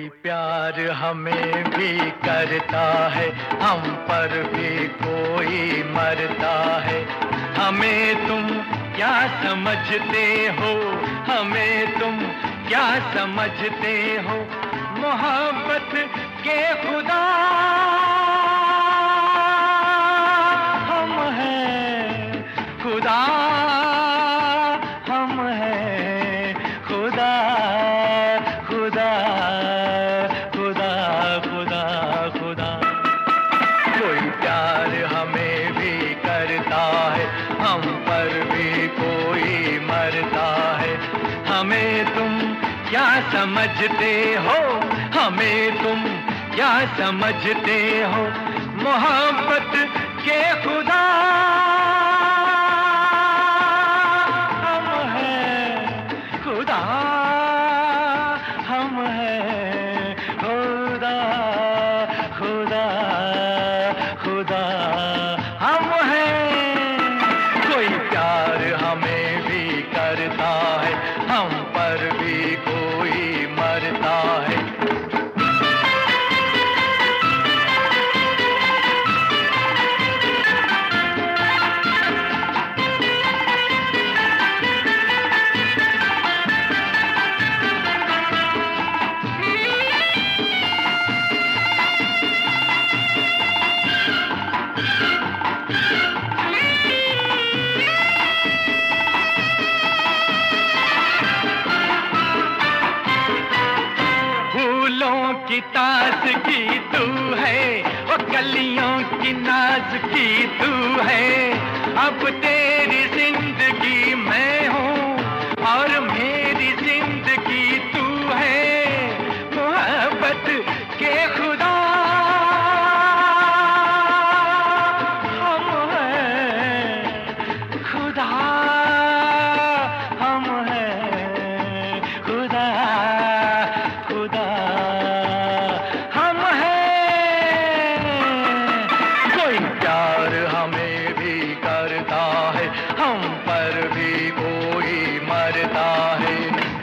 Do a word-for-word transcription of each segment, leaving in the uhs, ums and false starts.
कोई प्यार हमें भी करता है, हम पर भी कोई मरता है। हमें तुम क्या समझते हो, हमें तुम क्या समझते हो, मोहब्बत के खुदा हम हैं, खुदा हम हैं, खुदा खुदा खुदा खुदा खुदा। कोई प्यार हमें भी करता है, हम पर भी कोई मरता है। हमें तुम क्या समझते हो, हमें तुम क्या समझते हो, मोहब्बत के खुदा हम हैं, खुदा हम हैं, खुदा खुदा खुदा हम हैं। कोई प्यार हमें भी करता है, हम पर भी कोई मरता है। की ताज़गी तू है, वो कलियों की नाज़गी तू है। अब तेरी जिंदगी मैं हूँ और मेरी जिंदगी तू है। मोहब्बत के खुदा हम हैं, खुदा हम हैं, खुदा खुदा हम हैं। कोई प्यार हमें भी करता है, हम पर भी कोई मरता है।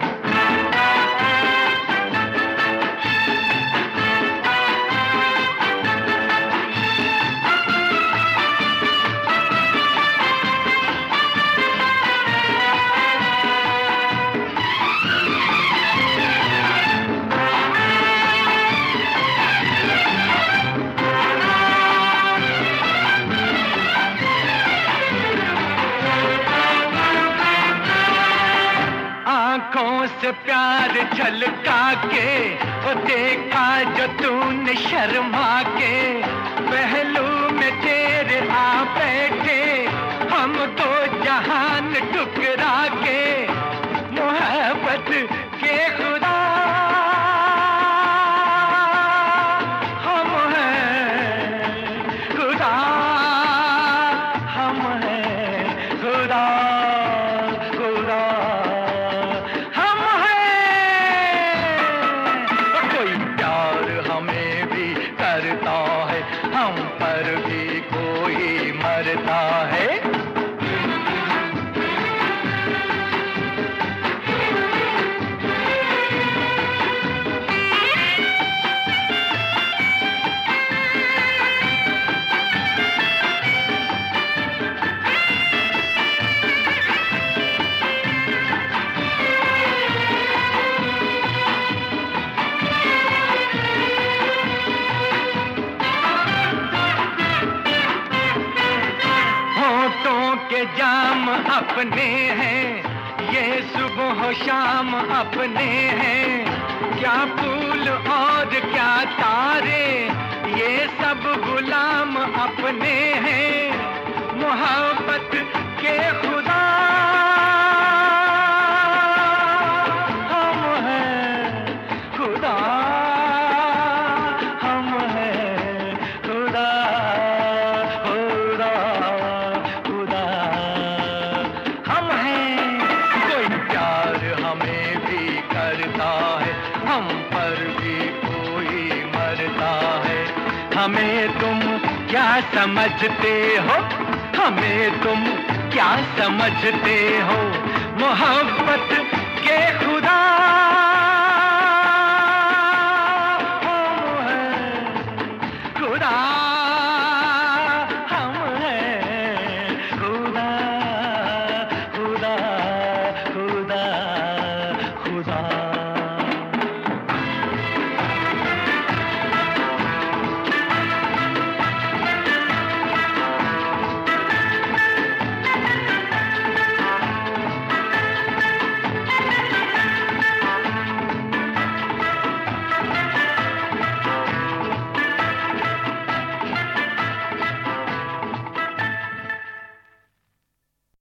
आँखों से प्यार झलका के वो देखा जो तूने शर्मा के, पहलू में तेरे आ बैठे हम तो जहान ठुकरा के। मोहब्बत के खुदा हम हैं, खुदा हम हैं, खुदा खुदा हम हैं। कोई प्यार हमें भी करता है, हम पर भी कोई मरता है। के जाम अपने हैं, ये सुबह शाम अपने हैं। क्या फूल और क्या तारे, ये सब गुलाम अपने हैं। मोहब्बत के खुदा हम हैं, खुदा हम हैं, खुदा हम पर भी कोई मरता है। हमें तुम क्या समझते हो, हमें तुम क्या समझते हो, मोहब्बत के खुदा